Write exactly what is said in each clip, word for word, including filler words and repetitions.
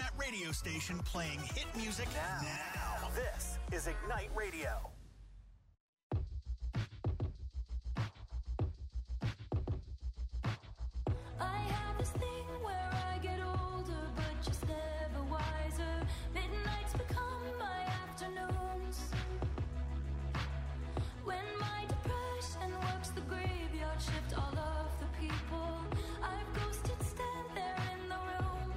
format radio station playing hit music now. Now, this is Ignite Radio. I have this thing where I get older, but just never wiser. Midnights become my afternoons. When my depression works the graveyard shift, all of the people I've ghosted stand there in the room.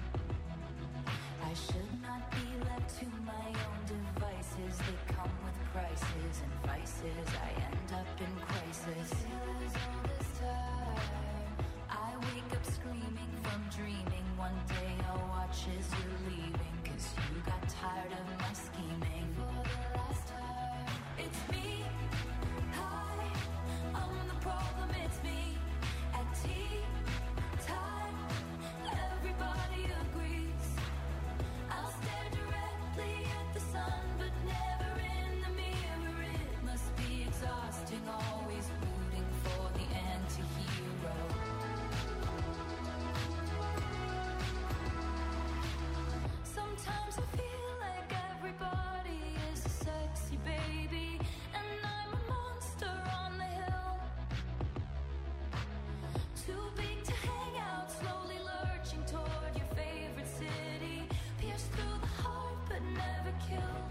I should not be left to my own devices. They come with prices and vices. I end up in crisis. Feels all this time. I wake up screaming from dreaming. One day I'll watch as you're leaving, 'cause you got tired of my scheming. For the last time, it's me. Hi, I'm the problem, it's me. At tea time, everybody agrees. I'll stare directly at the sun, but never in the mirror. It must be exhausting, always rooting for the anti-hero. Sometimes I feel like everybody is a sexy baby, and I'm a monster on the hill. Too big to hang out, slowly lurching toward your favorite city. Pierced through the heart, but never killed.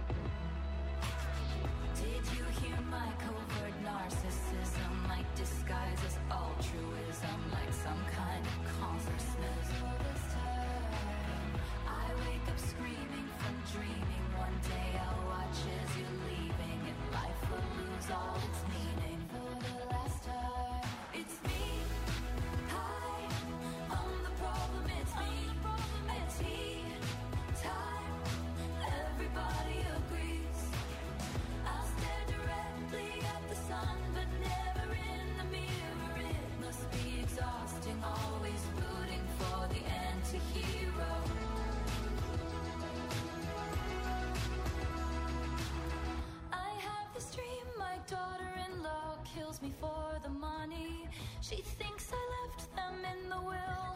Did you hear my covert narcissism? Like disguise as altruism, like some kind of consciousness. All this time, I wake up screaming from dreaming. One day I'll watch as you're leaving, and life will lose all its meaning. For the last time, it's me. Hi, I'm the problem, it's me. At tea time, everybody agrees. I'll stare directly at the sun, but never in the mirror. It must be exhausting, always rooting for the anti-hero. I have this dream, my daughter-in-law kills me for the money. She thinks I left them in the will.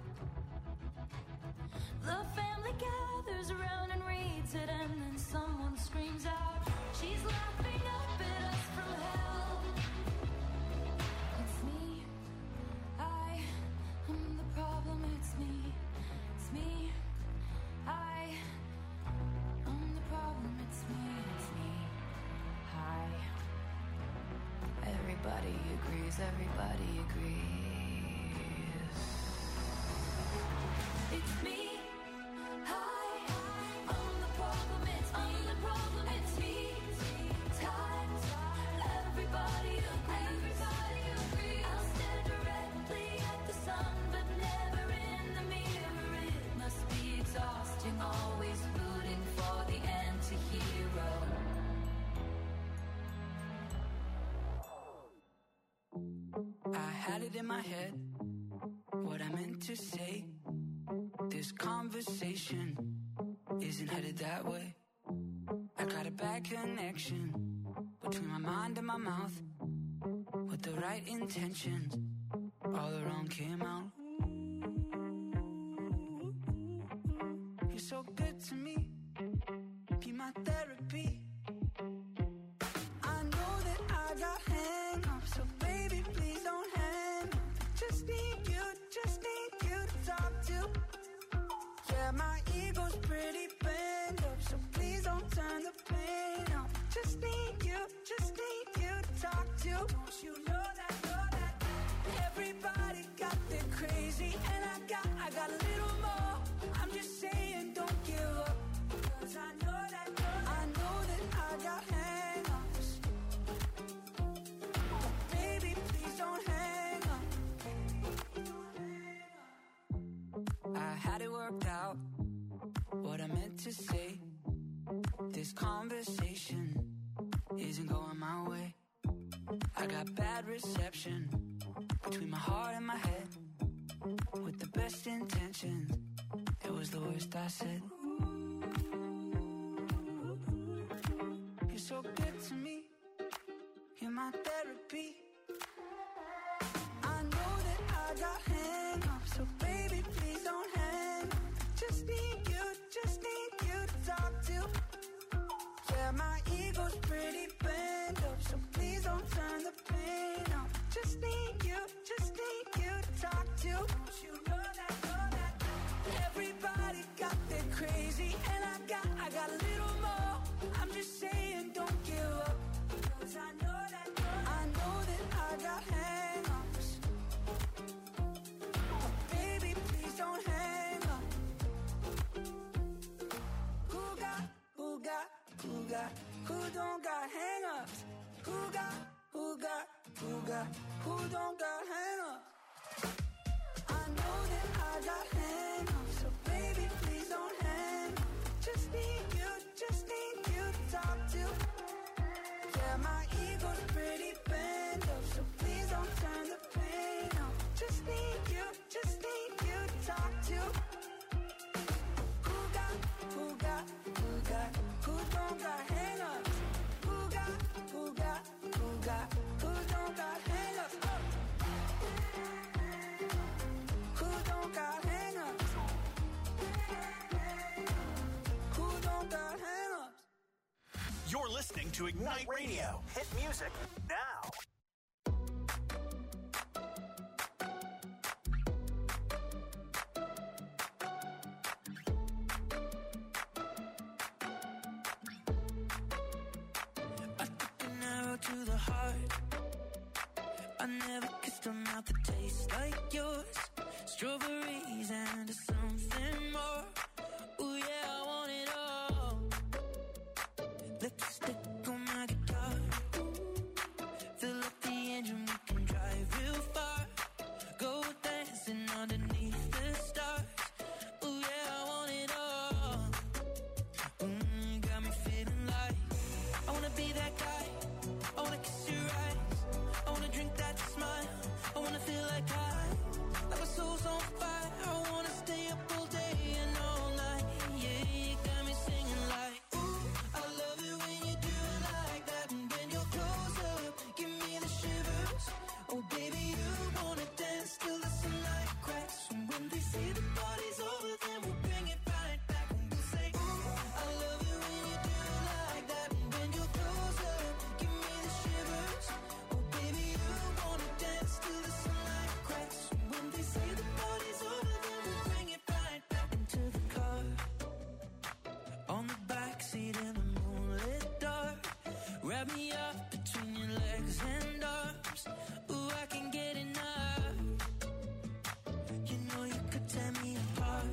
The family gathers around and reads it, and then someone screams out, she's laughing up at us from hell. It's me. I am the problem, it's me. It's me. I am the problem, it's me. It's me. Hi. Everybody agrees, everybody agrees. It's me. Hi, I'm the problem, it's me. I'm the problem, it's me. Time, everybody agrees. Everybody agrees. I'll stare directly at the sun, but never in the mirror. It must be exhausting, always rooting for the anti-hero. I had it in my head, what I meant to say. This conversation isn't headed that way. I got a bad connection between my mind and my mouth. With the right intentions, all the wrong came out. You're so good to me, be my therapy. I know that I got hang-ups, so baby, please don't hang up. Just need you, just need you to talk to. Yeah, my ego's pretty bent up, so please don't turn the pain up. Just need you, just need you to talk to. Don't you know that, know that? Everybody got their crazy, and I got, I got a little more. I'm just saying, don't give up, 'cause I know that, know that. I know that I got hang-ups. Baby, please don't hang up. I had it worked out, what I meant to say. This conversation isn't going my way. I got bad reception between my heart and my head. With the best intentions, it was the worst I said. You're so good to me, you're my therapy. I know that I got hang-ups, so baby, please don't hang up. Just pretty bend up, so please don't turn the pain up. Just need you, just need you to talk to. You know that, know that. Everybody got their crazy, and I got, I got a little more. I'm just saying, don't give up, 'cause I know that, I know that I got hang-ups. But baby, please don't hang up. Who got, who got, who got, who don't got hang-ups? Who got, who got, who got, who don't got hang-ups? I know that I got hang-ups, so baby, please don't hang up. Just need you, just need you to talk to. Yeah, my ego's pretty bent up, so please don't turn the pain up. Just need you, just need you to talk to. Who got, who got, who got, who don't got hang-ups? Who got, who got, who got, who don't got hang-ups? Oh. Who don't got hang-ups? Who don't got hang-ups? You're listening to Ignite Radio. Hit music now. I took an arrow to the heart. I never kissed a mouth that tastes like yours. Strawberries and something more. Ooh yeah, I want it all. Lipstick on my guitar. Fill up the engine, we can drive real far. Go dancing underneath the stars. Ooh yeah, I want it all. Mm, got me feeling like I wanna be that guy. I wanna kiss your eyes. I wanna drink that smile. I wanna feel like I, like my soul's on fire. I wanna stay up all day and all night. Yeah, you got me singing like, ooh, I love it when you do it like that. And when you're close up, give me the shivers. Oh baby, you wanna dance till the sunlight cracks. And when they say the party's over, then we'll bring it right back. And we'll say, ooh, I love it when you do it like that. And when you're close up, give me the shivers. Oh baby, you wanna dance till the sunlight cracks. And when they say the party's over, then we'll bring it right back into the car. On the backseat in the moonlit dark. Wrap me up between your legs and arms. Ooh, I can get enough. You know you could tear me apart.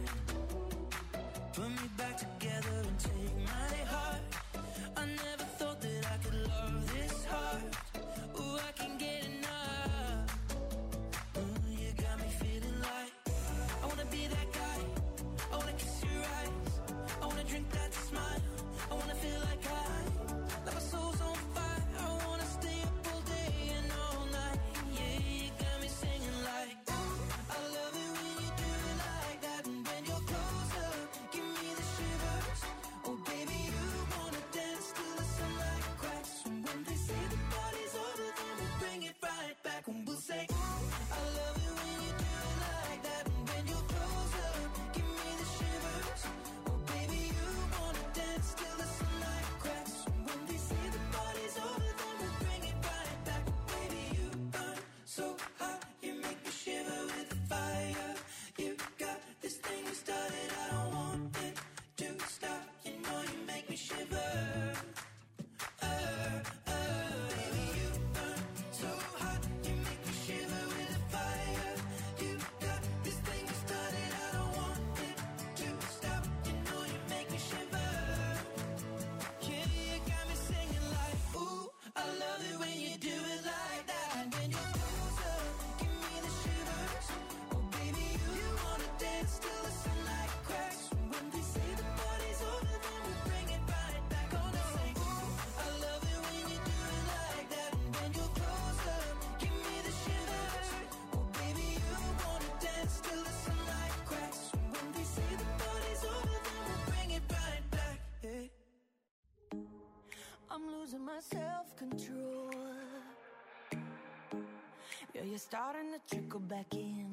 Put me back together and take my heart. I never thought that I could love this hard. Ooh, I can get enough. Ooh, you got me feeling like I wanna be that guy. I wanna kiss your eyes. I wanna drink that smile. I wanna feel like I, like my soul's on fire. I wanna stay up all day and all night. Yeah, you got me singing like, ooh, I love it when you do it like that. And when you're close up, give me the shivers. Oh baby, you wanna dance till the sunlight cracks. And when they say the party's over, then we'll bring it right back. And we'll say, ooh, I love it when you do it like that. And when you're close up, give me the shivers. Oh baby, you wanna dance till the sunlight cracks. And when they say the party's over, then we'll bring it right back. Baby, you burn so hot, you make me shiver with the fire. You got this thing you started, I don't want it to stop. You know you make me shiver. Uh, uh, baby, you burn so hot, you make me shiver with the fire. You got this thing you started, I don't want it to stop. You know you make me shiver. Yeah, you got me singing like, ooh, I love it when you do it like that. And when you're close up, give me the shivers. Oh baby, you wanna dance till the sunlight cracks. And when they say the party's over, then we'll bring it right back. Gonna say, ooh, I love it when you do it like that. And when you're close up, give me the shivers. Oh baby, you wanna dance till the sunlight cracks. And when they say the party's over, then we'll bring it right back. Hey. I'm losing my self-control. Yeah, you're starting to trickle back in.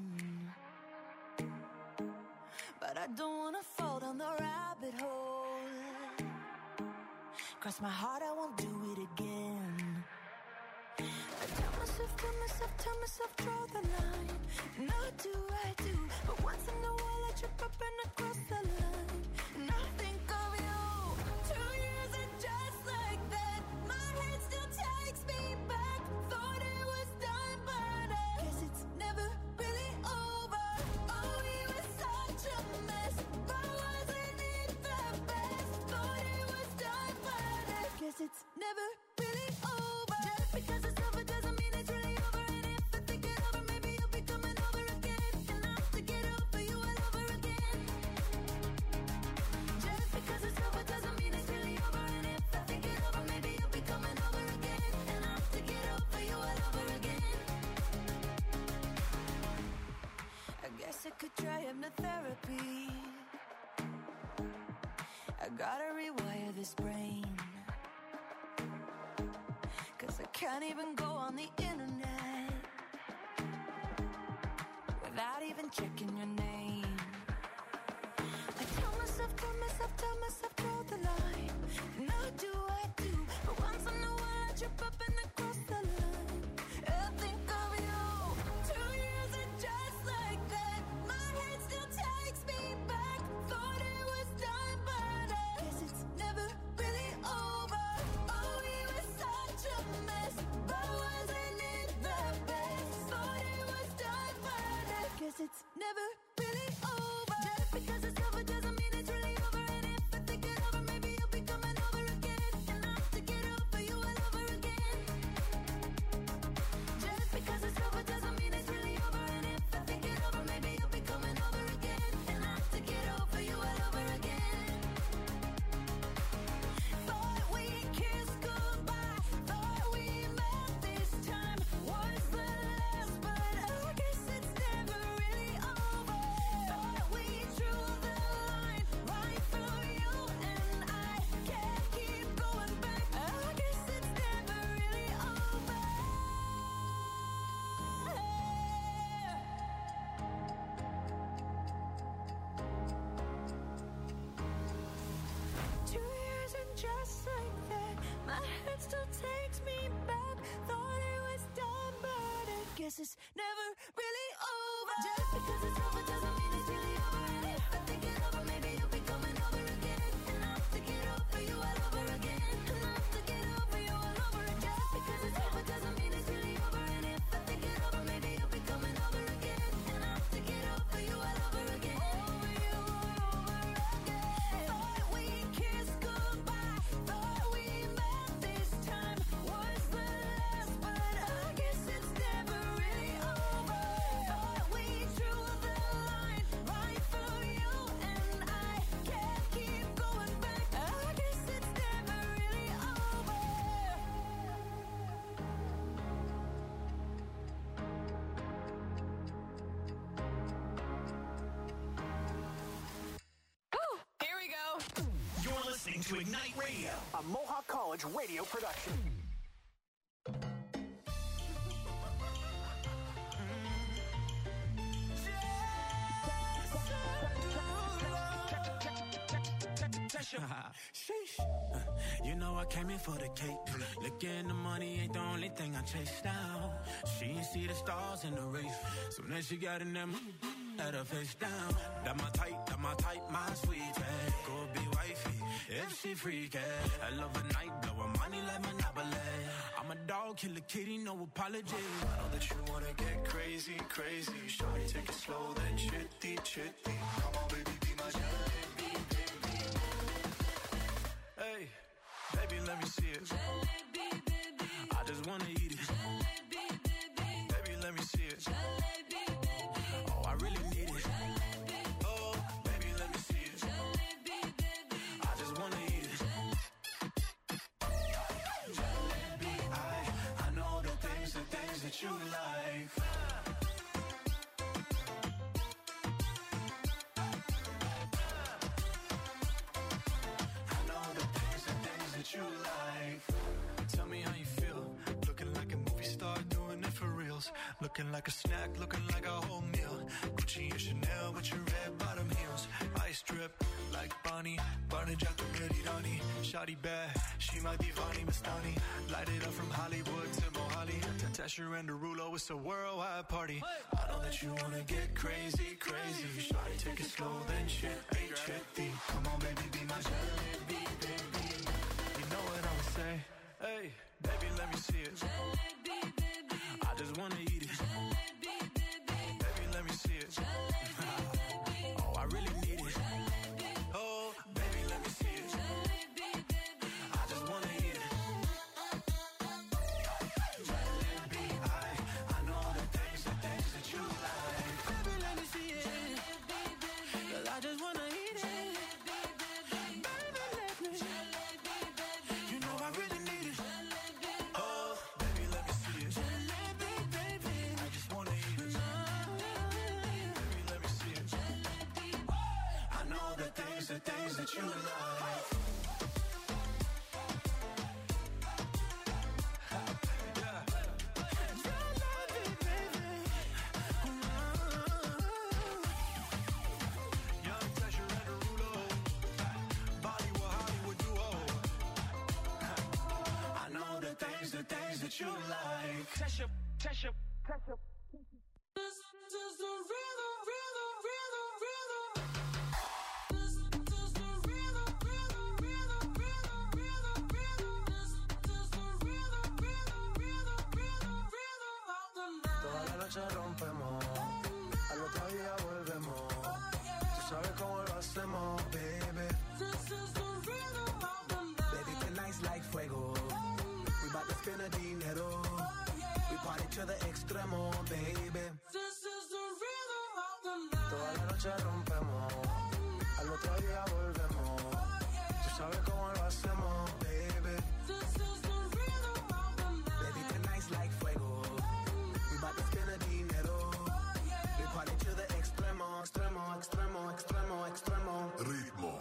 But I don't wanna fall down the rabbit hole. Cross my heart, I won't do it again. I tell myself, tell myself, tell myself, draw the line. Not do I do, but once in a while I trip up and I cross the line. And I think of you. Two years and just like that, my head still takes me back. Thought it was done, but I guess it's never really over. Oh, we were such a mess, but wasn't it the best? Thought it was done, but I guess it's never really over. Just because it's over doesn't mean it's really over. And if I think it over, maybe you'll be coming over again. And I'll have to get over you all over again. Just because it's over doesn't mean it's really over. And if I think it over, maybe you'll be coming over again. And I'll have to get over you all over again. I guess I could try hypnotherapy. I gotta rewire this brain. Cause I can't even go on the internet without even checking your name. I tell myself, tell myself, tell myself, draw the line. Now do I do, but once in a while I trip up and I cross the line. I think of you. Two years and just like that, my head still takes me back. Thought it was done, but I guess it's never really over. Oh, we were such a mess, but wasn't it the best? Thought it was done, but I guess it's never really over. Just because it's over doesn't mean it's really over. And if I think it over, maybe you'll be coming over again. And I'll have to get over you all over again. Just because it's over doesn't mean it's really over. And if I think it over, maybe you'll be coming over again. And I'll have to get over you all over again. Thought we kissed goodbye, thought we met this time was the last, but I guess it's never really over. Thought we drew the line right through you and I can't keep going back. I guess it's never really over. Two years and just like that, my head still takes me back. Thought it was done, but I guess it's never really over. Just because it's over doesn't mean it's really over. And if I think it over, maybe you'll be coming over again. And I'll have to get over you all over again. And I'll have to get over you all over again. Just because it's over doesn't mean it's really over. And if I think it over, maybe you'll be coming over again. And I'll have to get over you all over again. Over you all over again. Thought we kissed goodbye, thought we met this time was the last, but I guess it's never really over. Thought we drew the line right through you and I can't keep going back. I guess it's never really over. Here we go. You're listening to Ignite Radio. A Mohawk College radio production. Sheesh. Uh, You know I came in for the cake. Looking the money ain't the only thing I chase down. She ain't see the stars in the race. So then she got in them, had her face down. That my type, that my type, my sweetie. Go be wifey, if she freaky. I love a night, blowin' money like Monopoly. I'm a dog, kill a kitty, no apology. I know that you wanna get crazy, crazy. Shawty, take it slow, then chitty, chitty. Come on, baby, be my jalebi, baby. Hey, baby, let me see it. Jalebi, baby. I just wanna eat it. Jalebi, baby. Baby, let me see it. Jalebi, baby. Oh, I really need it. Jalebi, Oh, baby, let me see it. jalebi, baby. I just wanna eat it. Jalebi, I, I know the things, the things that you like. I know the things, the things that you like. Tell me how you feel. Looking like a movie star, doing it for reals. Looking like a snack, looking like a whole meal. Gucci and Chanel with your red bottom heels. Ice drip, like Bonnie, Barney Jack and Mary Rani. Shawty bad, she my divani Mastani. Light it up from Hollywood to Mohali. To Tesher and Derulo, it's a worldwide party. I know that you wanna get crazy, crazy. Shawty, take it slow, then chitty, chitty. Come on, baby, be my jalebi, baby. You know what I'ma say? Hey, baby, let me see it. Jalebi, baby. I just wanna eat it. Jalebi, baby. Baby, let me see it. Oh, I really need it. Oh, baby, let me see it. Jalebi, baby. I just wanna eat it. Jalebi, I, I know the things, the things that you like. Baby, let me see it. Cause I just wanna eat it. Baby, let me. You know I really need it. Oh, baby, let me see it. Jalebi, baby. I just wanna eat it. Baby, let me see it. I know the things, the things that you like. Young Tesher and Derulo. Bollywood, Hollywood duo. I know the things, the things that you like. Tesha, Tesha, Tesha. This is the rhythm, rhythm, rhythm, rhythm. This is the rhythm, rhythm, rhythm, rhythm, rhythm, rhythm. This is the rhythm, rhythm, rhythm, rhythm, rhythm of the night. Toda la noche rompemos, al otro día volvemos. Tú sabes cómo lo hacemos, baby. This is the rhythm of the night. Baby, tonight's like fuego. We bout to spend a dinero. We party to the extremo, baby. This is the rhythm of the night. Toda la noche rompemos, al otro día volvemos. Tú sabes cómo lo hacemos, baby. This is the rhythm of the night. Baby, tonight's like fuego. We bout to spend a dinero. We party to the extremo, extremo, extremo, extremo, extremo. Ritmo.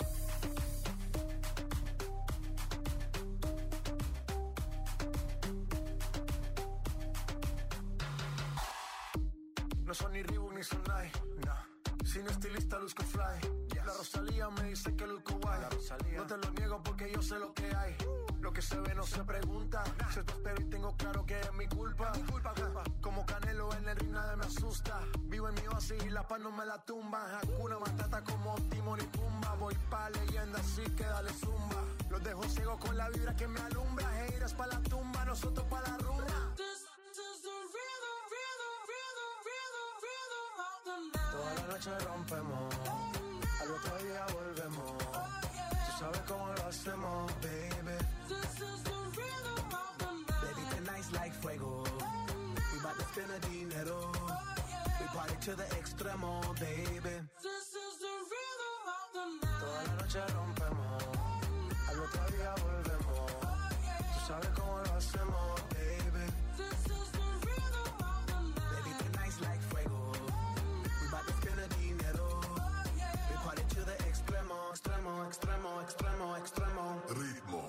No son ni Reebok ni Sonai, no. Sin estilista luzco fly. La Rosalía me dice que luzco guay. No te lo niego porque yo sé lo que hay. Lo que se ve no se pregunta. Se te espero y tengo claro que es mi culpa. Mi culpa, culpa. Como Canelo en el ring nadie me asusta. Vivo en mi oasis y la paz no me la tumba. Hakuna Matata como Timon y Pumba. Voy pa' leyenda así que dale zumba. Los dejo ciego con la vibra que me alumbra. Heiras pa' la tumba, nosotros pa' la rumba. This is the rhythm, rhythm, rhythm, rhythm, rhythm of the night. Toda la noche rompemos, al otro día volvemos. Tú sabes cómo lo hacemos, baby. This is the rhythm of the night. Baby, tonight's like fuego. We bout to spend a dinero. We party to the extremo, baby. This is the rhythm of the night. Toda la noche rompemos, al otro día volvemos. Tú sabes cómo lo hacemos, baby. This is the rhythm of the night. Baby, tonight's like fuego. We bout to spend a dinero. We party to the extremo, extremo, extremo, extremo, extremo. Ritmo.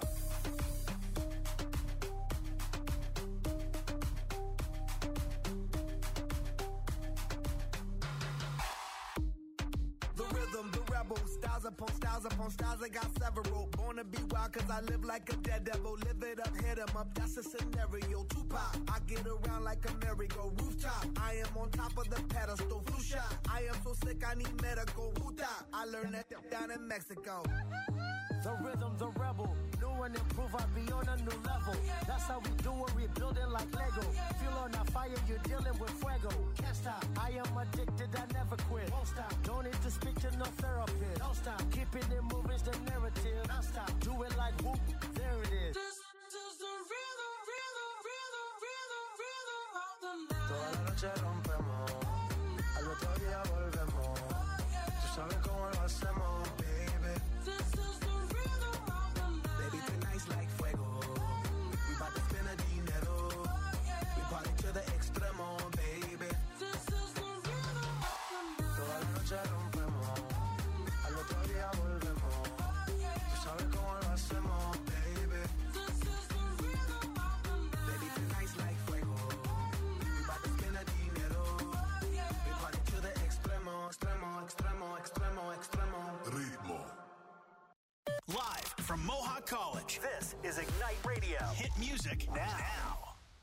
The rhythm, the rebel, styles upon styles upon styles, I got several. Born to be wild cause I live like a dead devil. Live it up, hit 'em up, that's a scenario. Tupac, I get around like a merry-go rooftop. I am on top of the pedestal, flu shot. I am so sick I need medical. Huta, I learned that down in Mexico. The rhythm, the rebel. New and improve, I be on a new level. That's how we do it, we building like Lego. Feel on a fire, you're dealing with fuego. Can't stop, I am addicted, I never quit. Won't stop, don't need to speak to no therapist. Don't stop, keeping it moving's the narrative. Don't stop, do it like whoop, there it is. This is the rhythm, rhythm, rhythm, rhythm, rhythm of the night. Toda la noche rompemos, al otro día volvemos. Tú sabes cómo lo hacemos, baby. This is the rhythm of the night. Baby, tonight's like fuego. We bout to spend a dinero. We party to the extremo, baby. This is the rhythm of the night. Toda la noche rompemos, al otro día volvemos. Tú sabes cómo lo hacemos, baby. This is the rhythm of the night. Baby, tonight's like fuego. We bout to spend a dinero. about college. This is Ignite Radio. Hit music now. now.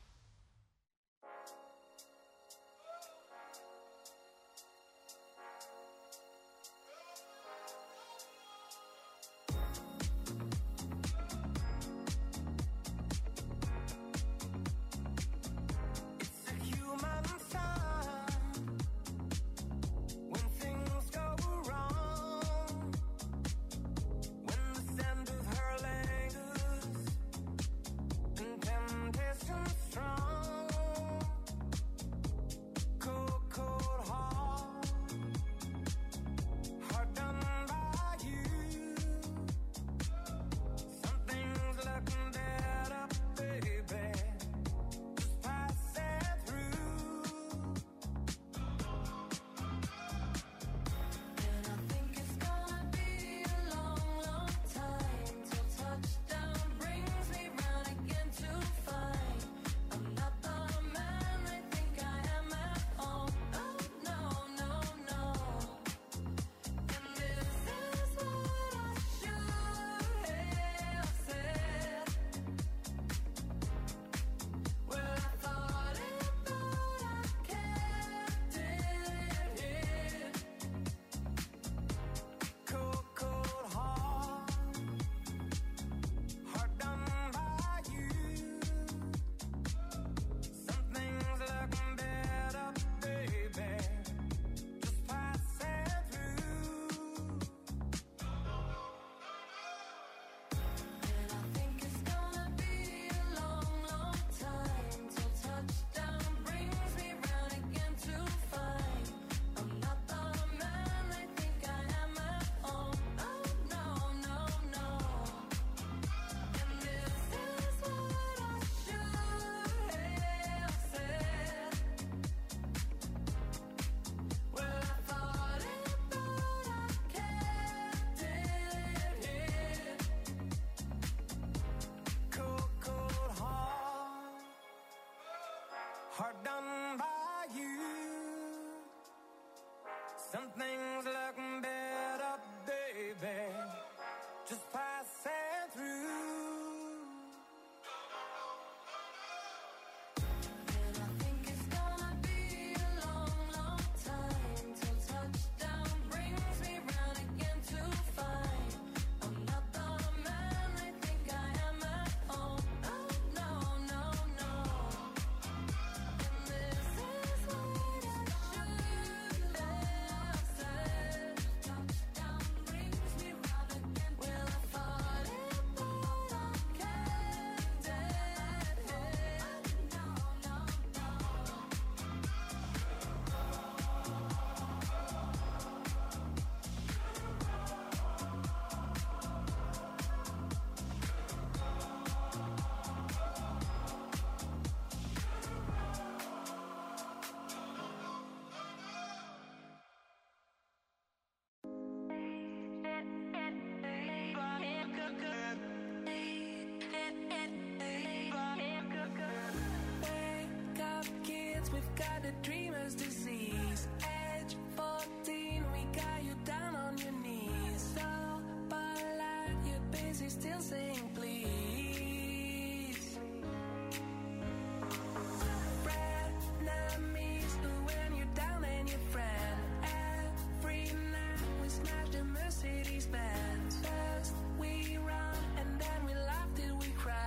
Hard done by you. Some things look better, baby, just passing through. We've got a dreamer's disease. Age fourteen, we got you down on your knees. So polite, you're busy still saying please. Frenemies, when you're down and your friend. Every night we smash the Mercedes Benz. First we run and then we laugh till we cry.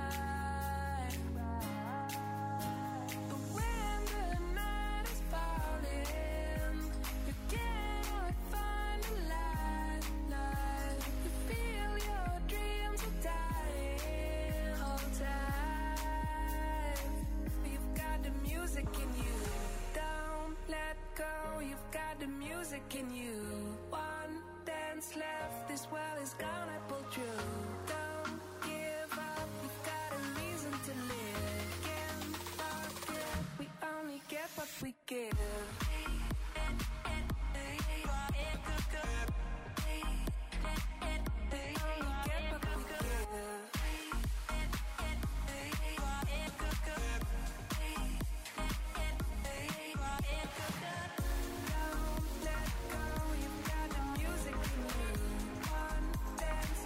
The music in you. One dance left, this world is gonna pull through. Don't give up, you've got a reason to live. Can't forget, we only get what we give. Dance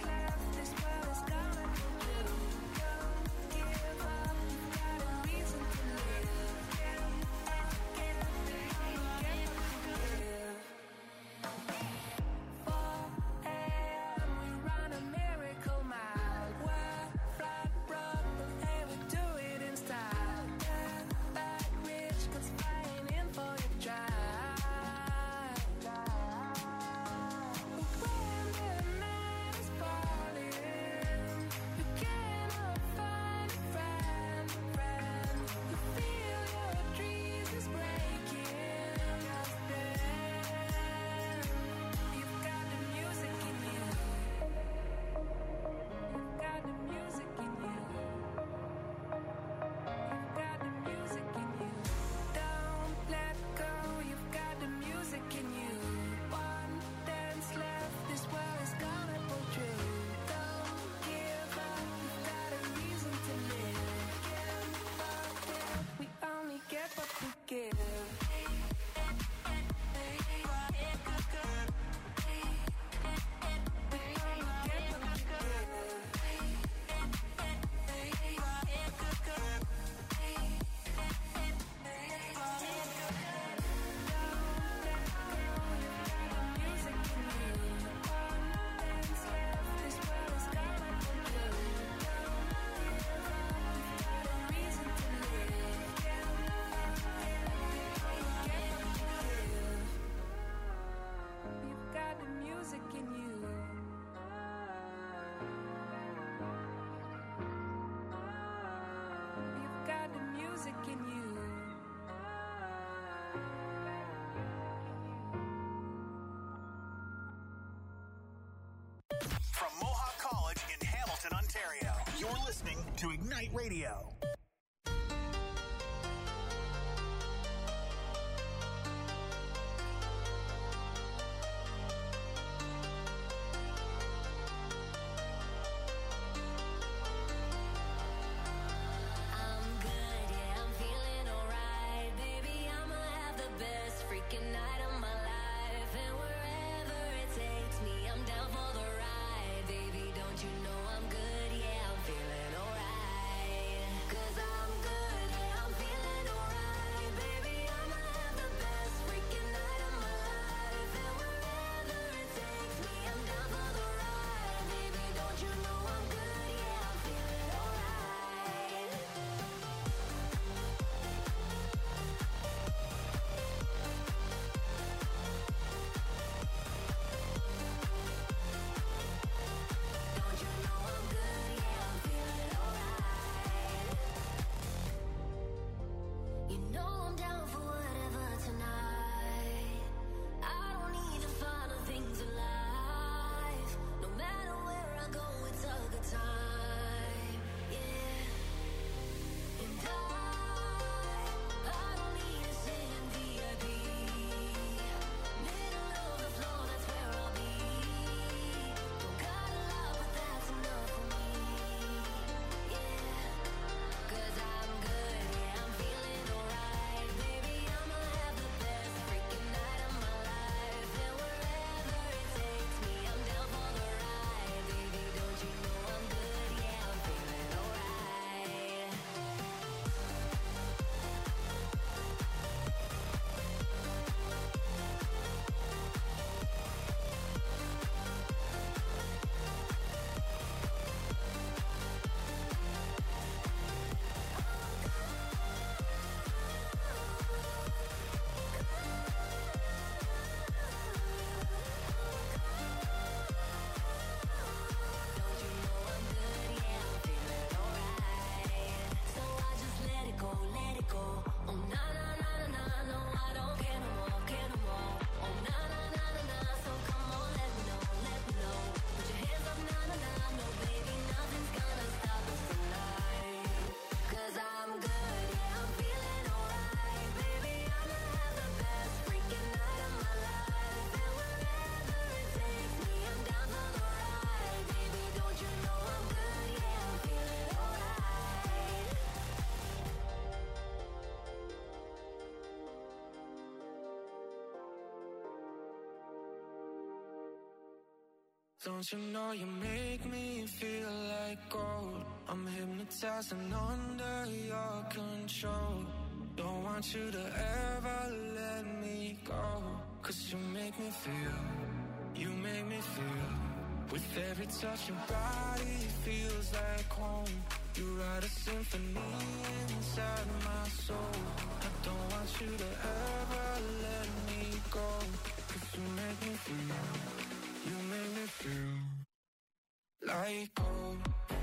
listening to Ignite Radio. Don't you know you make me feel like gold? I'm hypnotized and under your control. Don't want you to ever let me go. Cause you make me feel, you make me feel. With every touch your body feels like home. You write a symphony inside my soul. I don't want you to ever let me go. Cause you make me feel, you make me feel like gold.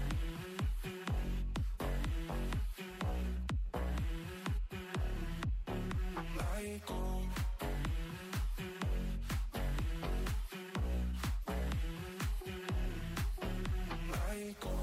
Like gold. Like gold.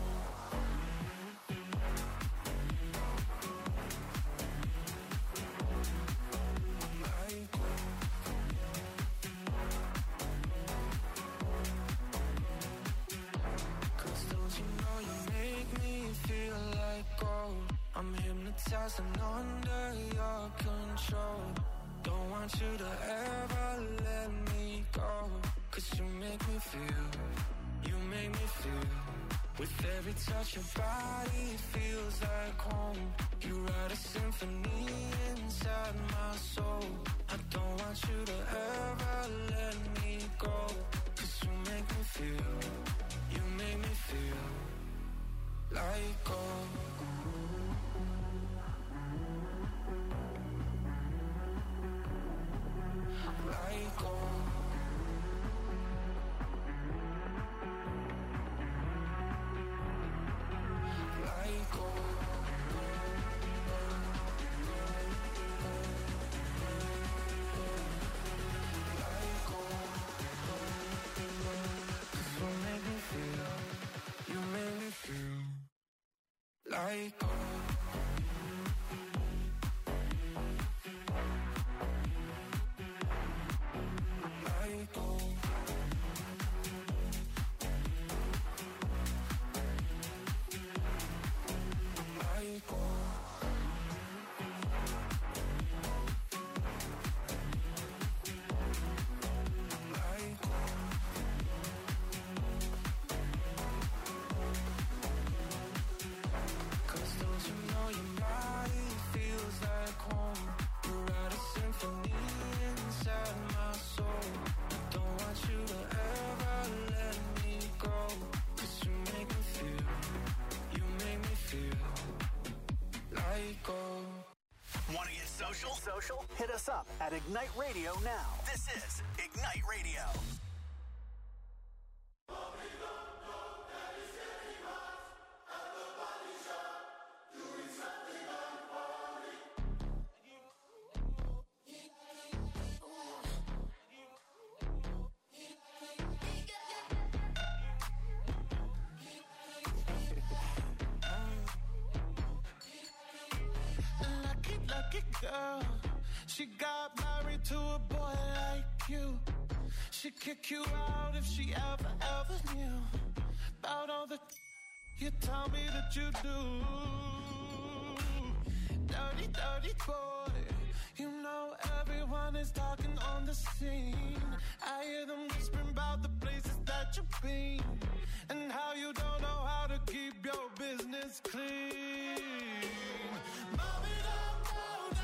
I'm hypnotized and under your control. Don't want you to ever let me go. Cause you make me feel, you make me feel. With every touch your body feels like home. You write a symphony inside my soul. I don't want you to ever let me go. Cause you make me feel, you make me feel like gold. Like gold. Like gold. Like gold. like gold. Like gold. Like gold. Want to get social? Social? Hit us up at Ignite Radio now. This is Ignite Radio. Girl, she got married to a boy like you. She'd kick you out if she ever, ever knew about all the you tell me that you do. Dirty, dirty boy. You know everyone is talking on the scene. I hear them whispering about the places that you've been and how you don't know how to keep your business clean. Mommy, don't go.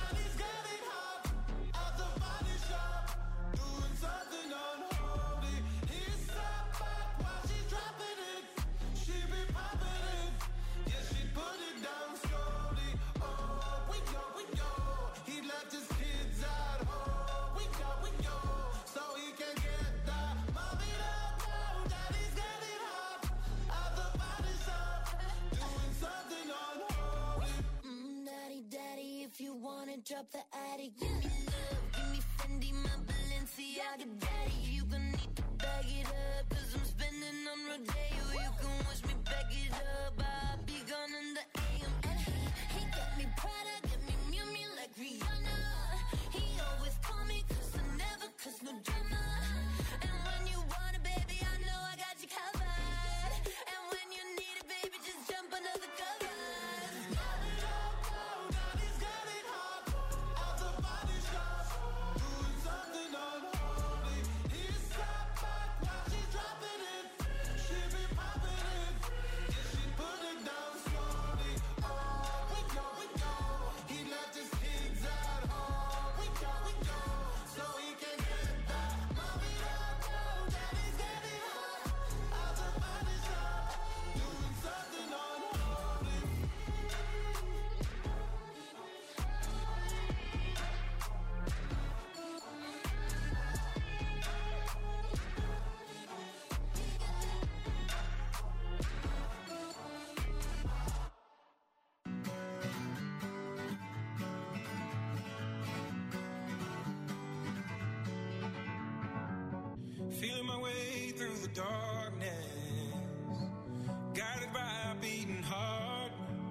Drop the attic, give me love, give me Fendi, my Balenciaga daddy. You gon' need to bag it up, cause I'm spending on Rodeo. You can wish me back it up, I'll be gone in the A M. And he, he got me Prada, got me Miu Miu like Rihanna. He always call me cause I never cause no drama. And when you want it, baby, I know I got you covered. And when you need it, baby, just jump under the covers. Feeling my way through the darkness, guided by a beating heart.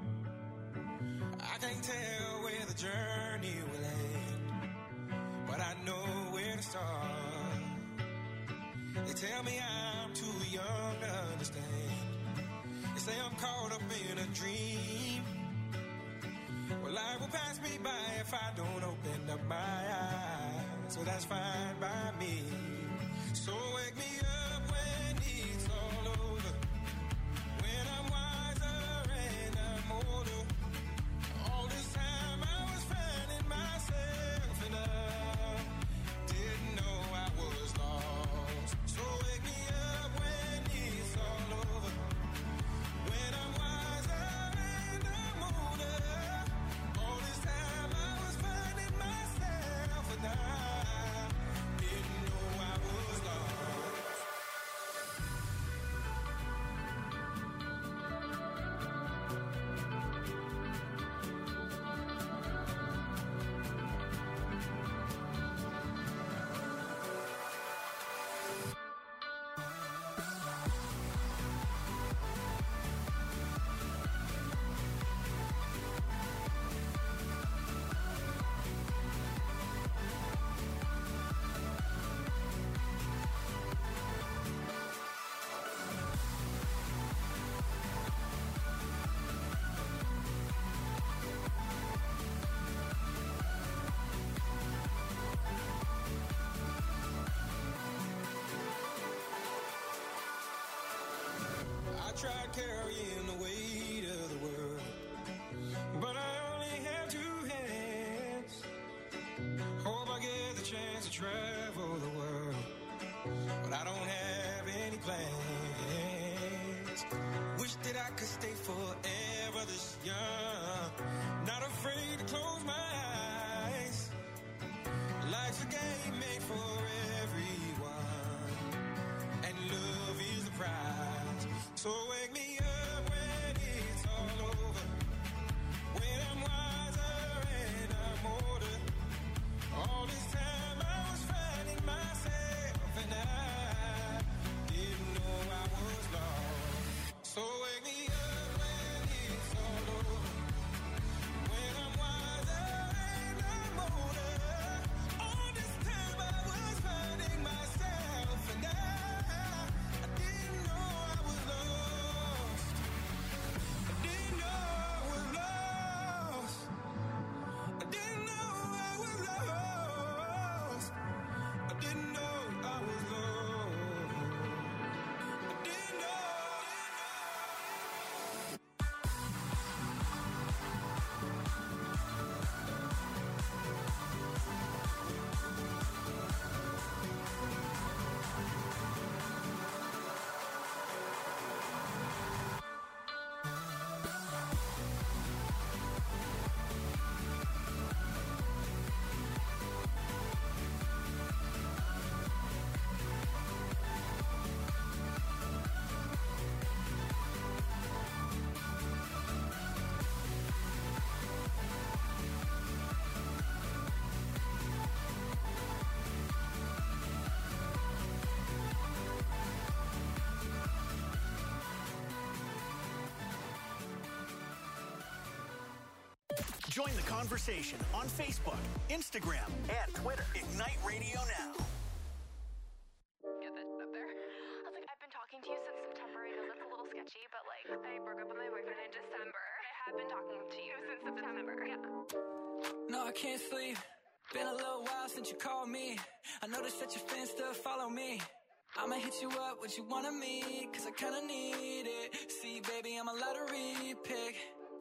I can't tell where the journey will end, but I know where to start. They tell me I'm too young to understand. They say I'm caught up in a dream. Well, life will pass me by if I don't open up my eyes. So that's fine by me. So wake me up when it's all over, when I'm wiser and I'm older. All this time I was finding myself and I didn't know I was lost. So wake me up when it's all over, when I'm wiser and I'm older. All this time I was finding myself and I. tried carrying the weight of the world, but I only have two hands. Hope I get the chance to travel the world, but I don't have any plans. Wish that I could stay forever this young, not afraid to close my eyes. Life's a game made for everyone, and love is the prize. So wake me up when it's all over, when I'm wiser and I'm older. All this time I was finding myself, and I didn't know I was lost. So wake me up when it's all over, when I'm wiser and I'm older. All this time I was finding myself, and I, I didn't know I was lost. I didn't know I was lost. I didn't know I was lost. I didn't know I was lost. I didn't know. Join the conversation on Facebook, Instagram, and Twitter. Ignite Radio Now. Get that up there. I was like, I've been talking to you since September. I know that's a little sketchy, but like, I broke up with my boyfriend in December. I have been talking to you since September. Yeah. No, I can't sleep. Been a little while since you called me. I noticed that your fans still follow me. I'ma hit you up, what you want of me, cause I kinda need it. See, baby, I'm a lottery pick.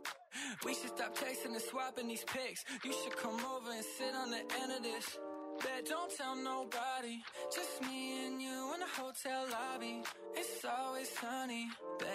We should stop texting and swapping these pics. You should come over and sit on the end of this. Bet don't tell nobody, just me and you in the hotel lobby. It's always sunny,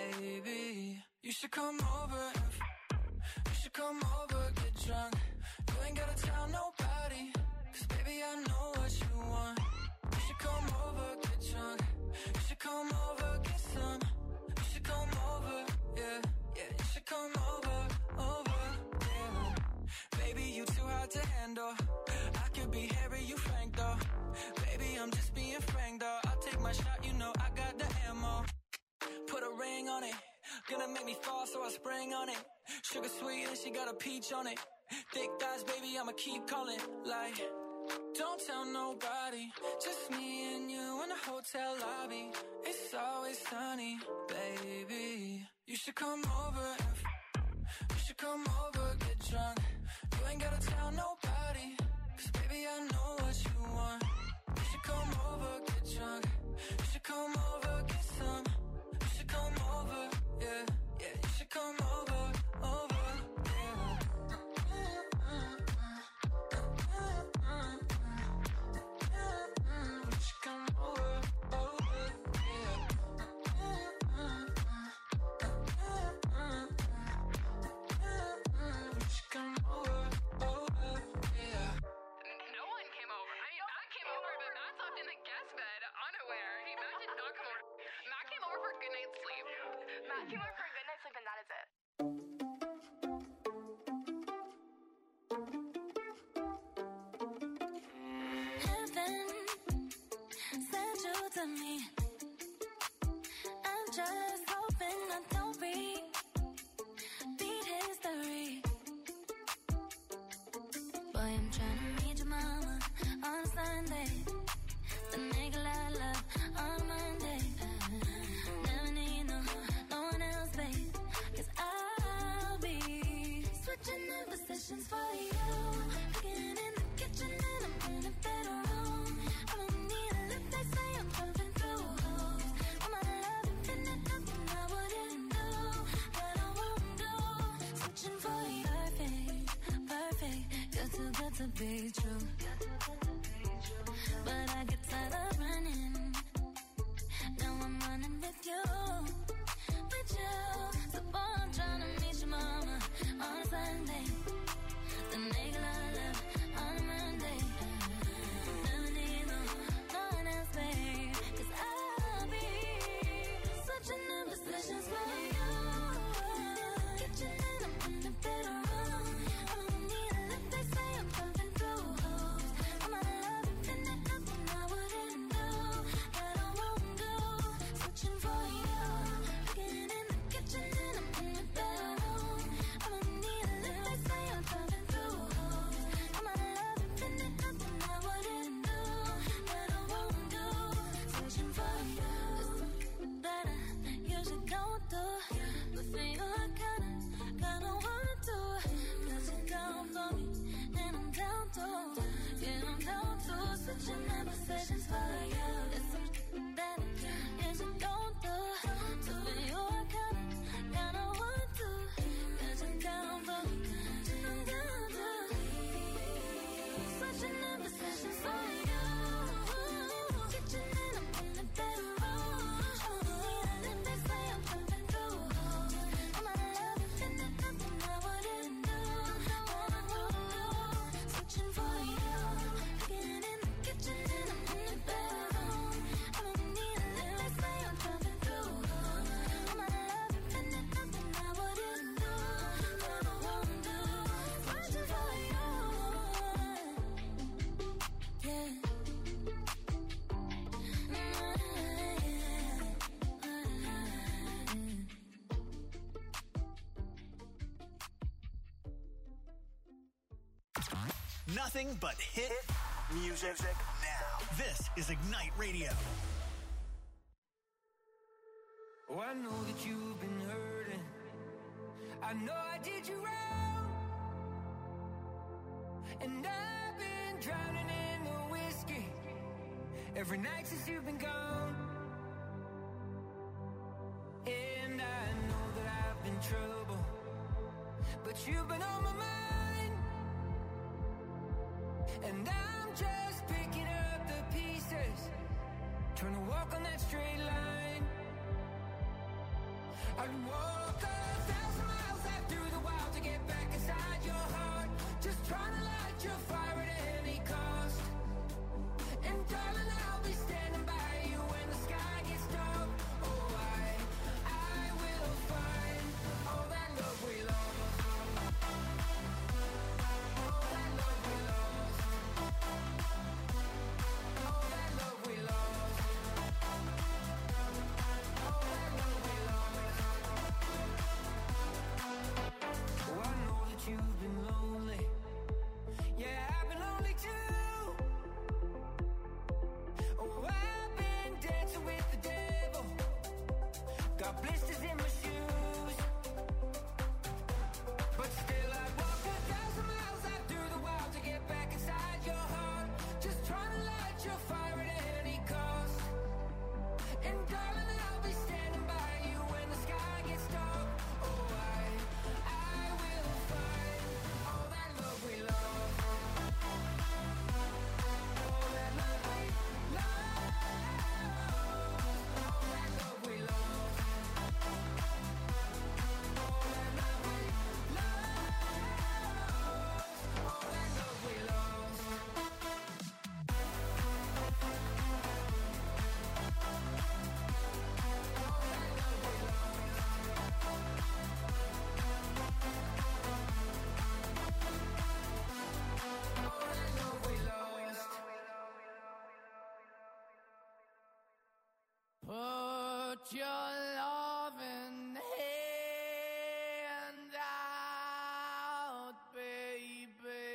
baby. You should come over and f- you should come over, get drunk. You ain't gotta tell nobody, cause baby I know what you want. You should come over, get drunk. You should come over, get some. You should come over, yeah, yeah. You should come over, over, yeah. Baby, you too hard to handle. I could be Harry, you Frank though. Baby, I'm just being frank though. I'll take my shot, you know I got the ammo. Put a ring on it, gonna make me fall, so I spring on it. Sugar sweet and she got a peach on it. Thick thighs, baby, I'ma keep calling. Like, don't tell nobody, just me and you in the hotel lobby. It's always sunny, baby. You should come over and f- you should come over, get drunk. You ain't gotta tell nobody, cause baby I know what you want. You should come over, get drunk. You should come over, get some. You should come over, yeah, yeah. You should come over, over, yeah. You should come over, over, yeah. You should come over, over, yeah. No one came over. I mean, Matt came over, but Matt slept in the guest bed, unaware. He, Matt did not come over. Matt came over for a good night's sleep. Matt came over for a good night's sleep, and that is it. Heaven sent you to me. I'm just hoping I don't repeat history. Boy, I'm trying to read your mama on Sunday, then make a lot of love on Monday. Never need no, no one else, babe, cause I'll be switching in positions for you. Cooking in the kitchen and I'm in a better room. I don't need a lift, they say I'm jumping through holes. All my love infinite, nothing I wouldn't with you, with you. So boy, I'm trying to meet your mama on Sunday, then make a lot of love on a Monday. Never need no, no one else, babe, 'cause I'll be switching in positions for you. Kitchen and I'm in the bedroom. I don't need a lift, they say I'm pumping through holes. I'm out of love and finding nothing I wouldn't do, that I won't do. Switching for you. Getting in the kitchen and I'm in the bedroom. I don't need a lift, they say I'm pumping through holes. I'm out of love and finding nothing I wouldn't do, that I won't do. Switching for you. That I usually don't do, but for you I kinda, kinda wanna do. 'Cause you're down for me, and I'm down too. Yeah, I'm down too. Switching conversations for you. It's something that I usually don't do, so for you I kinda, kinda wanna do. 'Cause you're down for me, and I'm down too. Switching conversations for you. Kitchen and I'm in the bedroom. They say I'm pumping through holes. I'm out of love and finding nothing I wouldn't do, that I won't do. Switching for you. Getting in the kitchen and I'm in the bedroom. I don't need a lift, they say I'm pumping through holes. I'm out of love and finding nothing I wouldn't do, that I won't do. Switching for you. Yeah. Nothing but hit music now. This is Ignite Radio. Oh, I know that you've been hurting. I know I did you wrong. And I've been drowning in the whiskey every night since you've been gone. And I know that I've been trouble, but you've been on my mind. And I'm just picking up the pieces, trying to walk on that straight line. I'd walk a thousand miles out through the wild to get back inside your heart, just trying to light your fire at any cost. And darling, I'll be standing by you when the sky gets dark. Oh, I, I will find all that love we lost. All that love we lost. All that love we lost. All that love we lost. Oh, I know that you've been lonely. Yeah, I've been lonely too. Oh, I've been dancing with the devil. Got blisters in my shoes. But still I'd walk a thousand miles out through the wild to get back inside your heart, just trying to light your fire at any cost. And darling, I'll be standing by you when the sky gets dark. Oh, I, I will find all that love we lost. All that love we lost. All that love we lost. All that love we lost. All that love we lost. All that love we lost. Put your loving hand out, baby,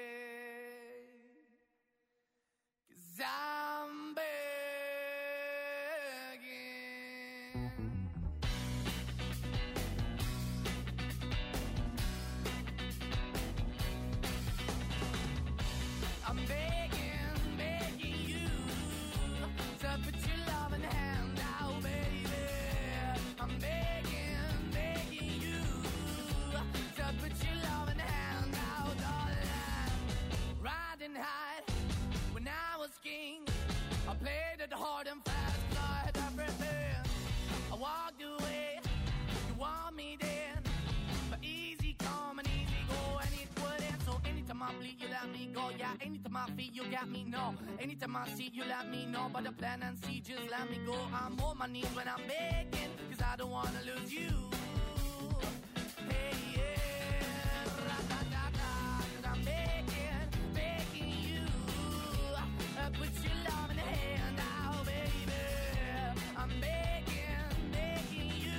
'cause I'm begging. I'm begging, begging you to put your loving hand out, baby. I'm begging, begging you to put your loving hand out, darling. Riding high when I was king, I played it hard and fast, 'cause I had everything. me go. Yeah, anytime I feel you got me, no. Anytime I see you, let me know. But the plan and see, just let me go. I'm on my knees when I'm begging, cause I don't wanna lose you. Hey, yeah, ra-da-da-da, cause I'm begging, begging you. Uh, put your love in the hand now, baby. I'm begging, begging you.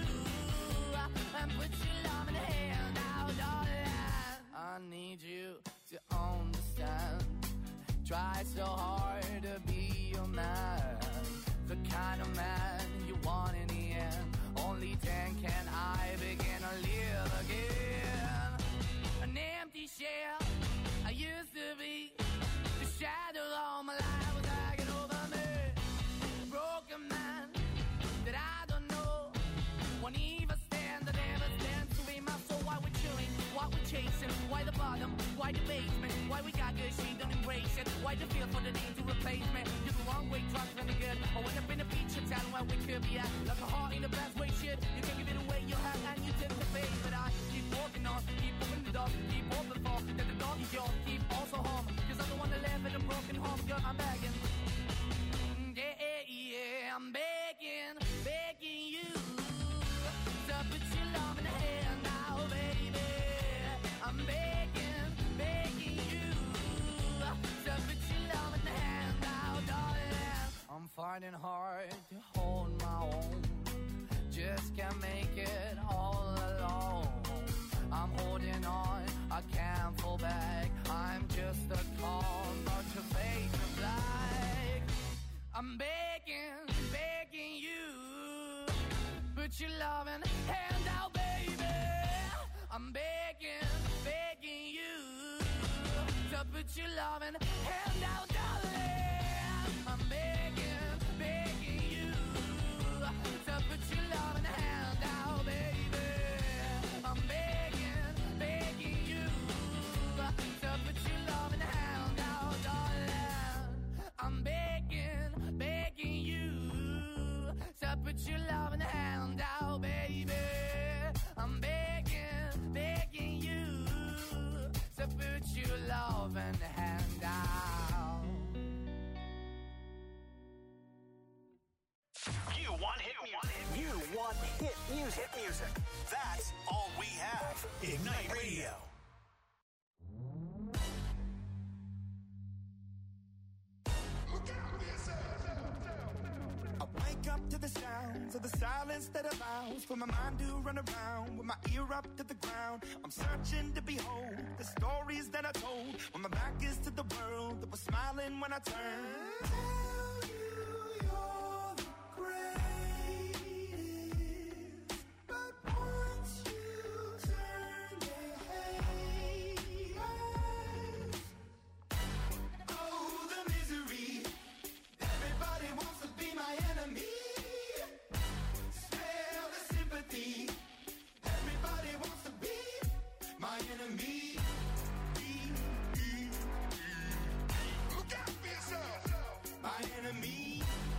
Uh, put your love in the hand now, darling. I need you to understand. Try so hard to be your man, the kind of man you want in the end. Only then can I begin to live again. An empty shell I used to be. The shadow all my life was hanging over me. Broken man that I don't know. Won't even stand, I never stand to be my soul. Why we're chilling, why we're chasing, why the bottom, why the basement, why we got good, she don't embrace it. Why the feel for the need to replace me? You're the wrong way, trying to be good. I went up in the feature town where we could be at. Like a heart in the best way, shit. You can give it away, you have, and you take the bait. But I keep walking on, keep moving the door, keep open for that the door is yours, keep also home. Cause I'm the one that live in a broken home, girl, I'm begging. Yeah, yeah, yeah, I'm begging, begging you. So put your love in the hand now, baby. I'm begging, begging you. So put your love in the hand now, darling. I'm fighting hard to hold my own. Just can't make it all alone. I'm holding on, I can't fall back. I'm just a call, not to face the black. I'm begging, begging you. Put your love in hand out, baby. I'm begging, begging you. So put your love in hand out, darling. I'm begging, begging you. So put your love in hand out, baby. I'm begging, begging you. So put your love in hand out, darling. I'm begging, begging you. So put your love in hand out, baby. I'm begging, begging you. So put your love in hand out. You want hit music. You want hit music. Hit music. That's all we have. Ignite Radio. I wake up to the sounds of the silence that allows for my mind to run around with my ear up to the ground. I'm searching to behold the stories that I told when my back is to the world that was smiling when I turned. Tell you you're the greatest, but once you turn, they hate us. Oh, the misery. Everybody wants to be my enemy. Spare the sympathy. Everybody wants to be my enemy. Look out for yourself. My enemy.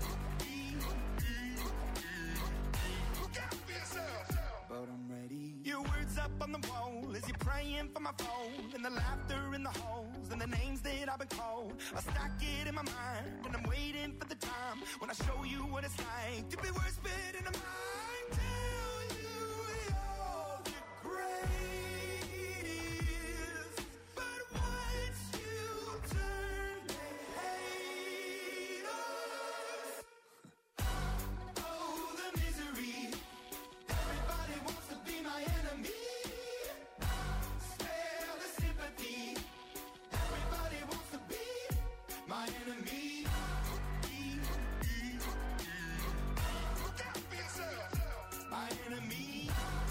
Look out for yourself. But I'm ready. Your words up on the wall as you're praying for my phone, and the laughter in the halls and the names that I've been called. I stack it in my mind and I'm waiting for the time when I show you what it's like to be worse fit in a mind. Tell you you're the greatest, but once you turn, they hate us. Oh, the misery. Everybody wants to be my enemy. Spare the sympathy. Everybody wants to be my enemy. Look out for yourself. My enemy.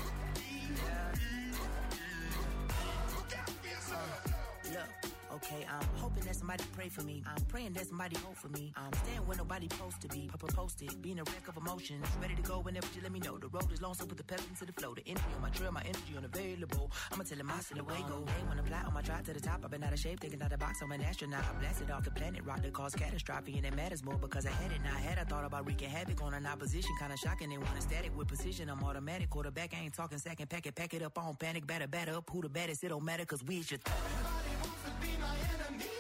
Look out for yourself. Look, okay, I'm hoping that somebody pray for me. I'm praying that somebody hope for me. I'm staying where nobody supposed to be. Papa posted, being a wreck of emotions. Ready to go whenever you let me know. The road is long, so put the pedal into the flow. The energy on my trail, my energy unavailable. I'ma tell him I see the way go. Hey, when I fly on my drive to the top, I've been out of shape, thinking out the box. I'm an astronaut. I blasted off the planet, rock that caused catastrophe, and it matters more because I had it. Now I had I thought about wreaking havoc on an opposition, kinda shocking. They want a static with precision. I'm automatic, quarterback. I ain't talking second pack it, pack it up on panic, batter, batter up. Who the baddest? It don't matter, cause we is your. Everybody wants to be my enemy.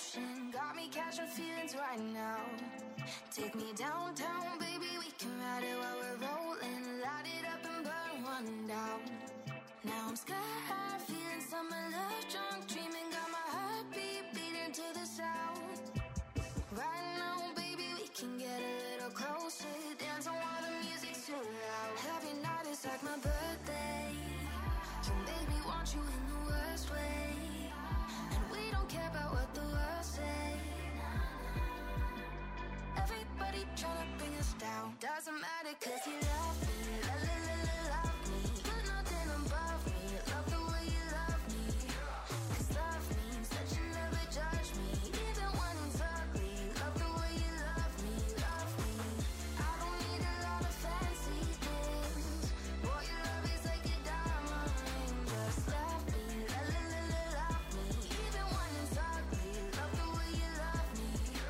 motion. Got me catching feelings right now. Take me downtown, baby, we can ride it while we're rolling. Light it up and burn one down. Now I'm sky high, feeling summer love, drunk, dreaming. Got my heartbeat beating to the sound. Right now, baby, we can get a little closer. Dancing while the music's too loud. Every night is like my birthday. You make me want you in the worst way. And we don't care about what the world say. Everybody tryna bring us down. Doesn't matter cause you love me. La la la la love me. Put nothing above me. Love the way you love me. Cause love means that you never judge me. Even when it's ugly. Love the way you love me. Love me. I don't need a lot of fancy things. Boy, your love is like a diamond ring. Just love me. La la la la love me. Even when it's ugly. Love the way you love me.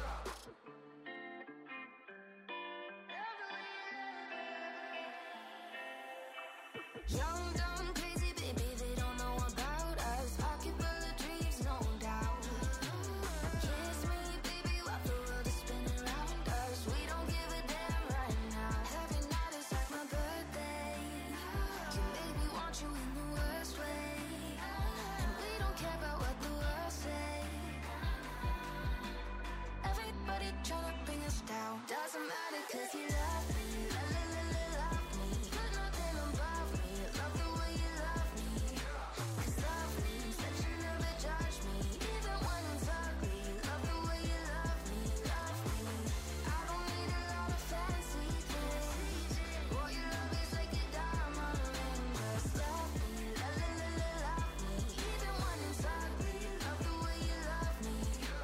Young, dumb, crazy, baby, they don't know about us. Pocket full of dreams, no doubt. Kiss me, baby, while the world is spinning around us. We don't give a damn right now. Every night is like my birthday. You make me want you in the worst way. And we don't care about what the world say. Everybody tryna bring us down. Doesn't matter cause you love me. La la la la love me. Put nothing above me. Love the way you love me. Cause love means that you never judge me. Even when it's ugly. Love the way you love me. Love me. I don't need a lot of fancy things. Boy, your love is like a diamond ring. Just love me. La la la la love me. Even when it's ugly. Love the way you love me.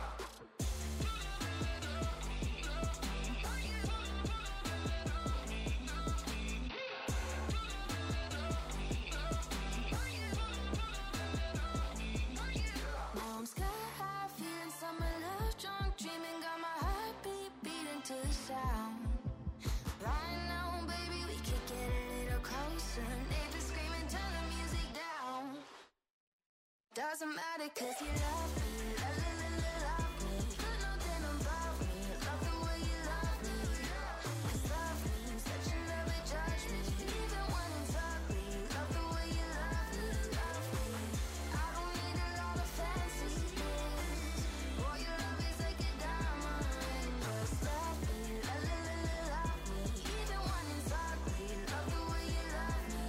Now I'm sky high, feeling summer love, drunk, dreaming. Got my heartbeat beating to the sound. Right now, baby, we could get a little closer. Neighbors screaming, turn the music down. Doesn't matter cause you love me. La la la la love me. Put nothing above me. Love the way you love me. Cause love means that you never judge me. Even when it's ugly. Love the way you love me. Love me. I don't need a lot of fancy things. Boy, your love is like a diamond ring. Just love me. La la la la love me. Even when it's ugly. Love the way you love me.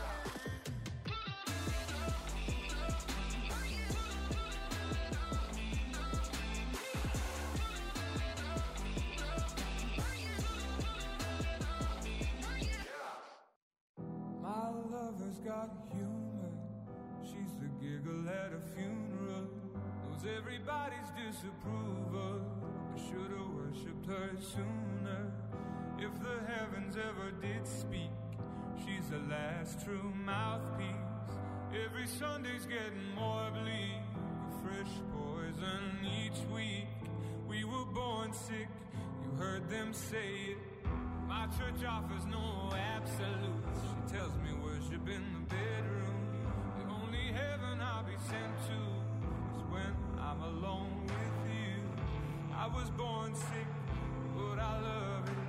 My lover's got humor. She's the giggle at a funeral. Knows everybody's disapproval. I should've worshipped her sooner. If the heavens ever did speak, she's the last true mouthpiece. Every Sunday's getting more bleak. A fresh poison each week. We were born sick, you heard them say it. My church offers no absolutes. She tells me worship in the bedroom. The only heaven I'll be sent to is when I'm alone with you. I was born sick, but I love it